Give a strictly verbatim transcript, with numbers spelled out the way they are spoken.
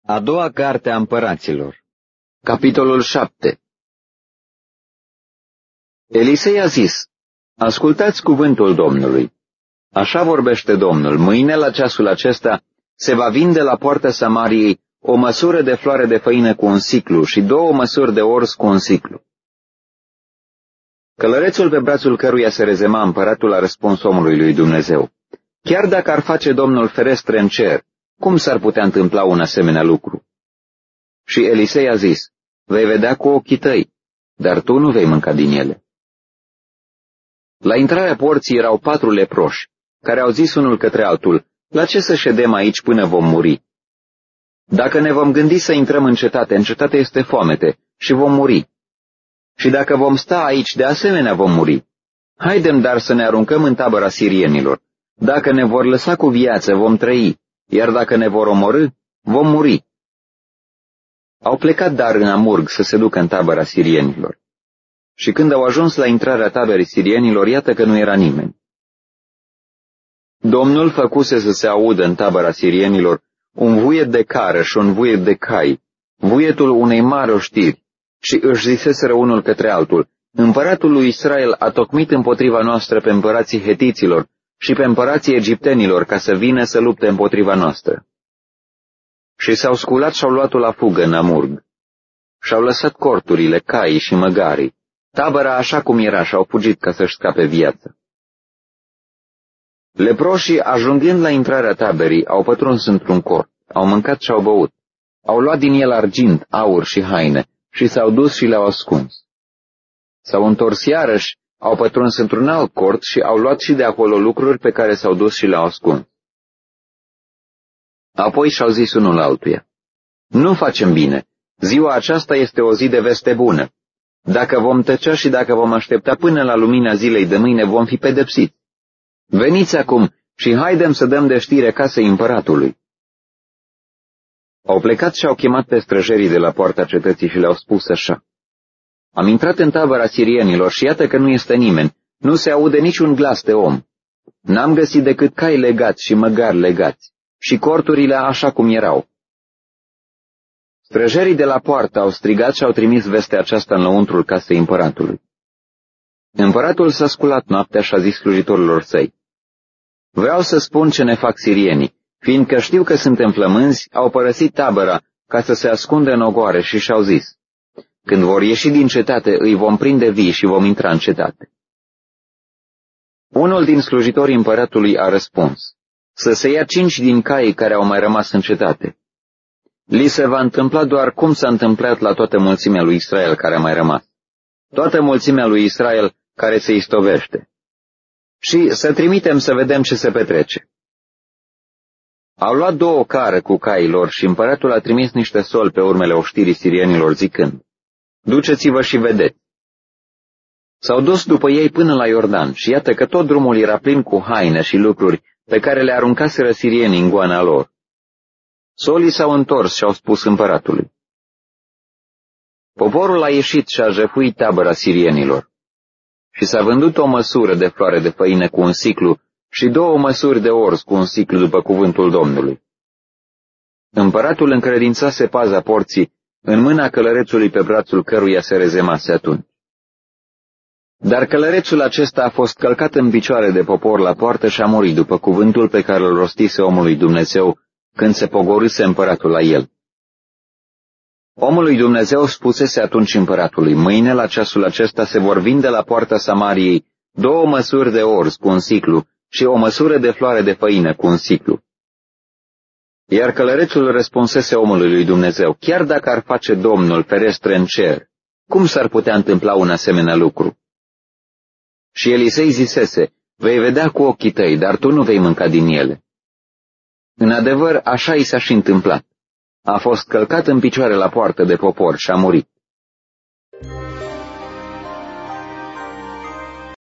A doua carte a împăraților. Capitolul șapte. Elisei a zis: Ascultați cuvântul Domnului. Așa vorbește Domnul: mâine la ceasul acesta se va vinde la poarta Samariei o măsură de floare de făină cu un siclu și două măsuri de orz cu un siclu. Călărețul pe brațul căruia se rezema împăratul a răspuns omului lui Dumnezeu: Chiar dacă ar face Domnul ferestre în cer, cum s-ar putea întâmpla un asemenea lucru? Și Elisei a zis: Vei vedea cu ochii tăi, dar tu nu vei mânca din ele. La intrarea porții erau patru leproși, care au zis unul către altul: La ce să ședem aici până vom muri? Dacă ne vom gândi să intrăm în cetate, în cetate este foamete și vom muri. Și dacă vom sta aici, de asemenea vom muri. Haidem dar să ne aruncăm în tabăra sirienilor. Dacă ne vor lăsa cu viață, vom trăi, iar dacă ne vor omorî, vom muri. Au plecat dar în amurg să se ducă în tabăra sirienilor. Și când au ajuns la intrarea taberei sirienilor, iată că nu era nimeni. Domnul făcuse să se audă în tabăra sirienilor un vuiet de cară și un vuiet de cai, vuietul unei mari oștiri, și își ziseseră unul către altul: Împăratul lui Israel a tocmit împotriva noastră pe împărații hetiților și pe împărații egiptenilor ca să vină să lupte împotriva noastră. Și s-au sculat și-au luat-o la fugă în amurg. Și-au lăsat corturile, caii și măgarii. Tabăra așa cum era și-au fugit ca să-și scape viața. Leproșii, ajungând la intrarea taberii, au pătruns într-un cort, au mâncat și-au băut, au luat din el argint, aur și haine și s-au dus și le-au ascuns. S-au întors iarăși, au pătruns într-un alt cort și au luat și de acolo lucruri pe care s-au dus și le-au ascuns. Apoi și-au zis unul altuia: Nu facem bine, ziua aceasta este o zi de veste bună. Dacă vom tăcea și dacă vom aștepta până la lumina zilei de mâine, vom fi pedepsiți. Veniți acum și haidem să dăm de știre casei împăratului. Au plecat și au chemat pe străjerii de la poarta cetății și le-au spus așa: Am intrat în tabăra sirienilor și iată că nu este nimeni, nu se aude niciun glas de om. N-am găsit decât cai legați și măgari legați și corturile așa cum erau. Străjerii de la poartă au strigat și au trimis vestea aceasta înăuntrul casei împăratului. Împăratul s-a sculat noaptea și a zis slujitorilor săi: Vreau să spun ce ne fac sirienii, fiindcă știu că suntem flămânzi, au părăsit tabăra ca să se ascundă în ogoare și și-au zis: Când vor ieși din cetate, îi vom prinde vii și vom intra în cetate. Unul din slujitorii împăratului a răspuns: Să se ia cinci din caii care au mai rămas în cetate. Li se va întâmpla doar cum s-a întâmplat la toată mulțimea lui Israel care a mai rămas, toată mulțimea lui Israel care se istovește. Și să trimitem să vedem ce se petrece. Au luat două care cu caii lor și împăratul a trimis niște soli pe urmele oștirii sirienilor zicând: Duceți-vă și vedeți. S-au dus după ei până la Iordan și iată că tot drumul era plin cu haine și lucruri pe care le aruncaseră sirienii în goana lor. Solii s-au întors și au spus împăratului: Poporul a ieșit și a jefuit tabăra sirienilor. Și s-a vândut o măsură de floare de făină cu un siclu și două măsuri de orz cu un siclu după cuvântul Domnului. Împăratul încredințase paza porții în mâna călărețului pe brațul căruia se rezemase atunci. Dar călărețul acesta a fost călcat în picioare de popor la poartă și a murit după cuvântul pe care îl rostise omului Dumnezeu când se pogorâse împăratul la el. Omul lui Dumnezeu spusese atunci împăratului: Mâine la ceasul acesta se vor vinde la poarta Samariei două măsuri de orz cu un siclu și o măsură de floare de făină cu un siclu. Iar călărețul răspunsese omului lui Dumnezeu: Chiar dacă ar face Domnul ferestre în cer, cum s-ar putea întâmpla un asemenea lucru? Și Elisei zisese: Vei vedea cu ochii tăi, dar tu nu vei mânca din ele. În adevăr, așa i s-a și întâmplat. A fost călcat în picioare la poartă de popor și a murit.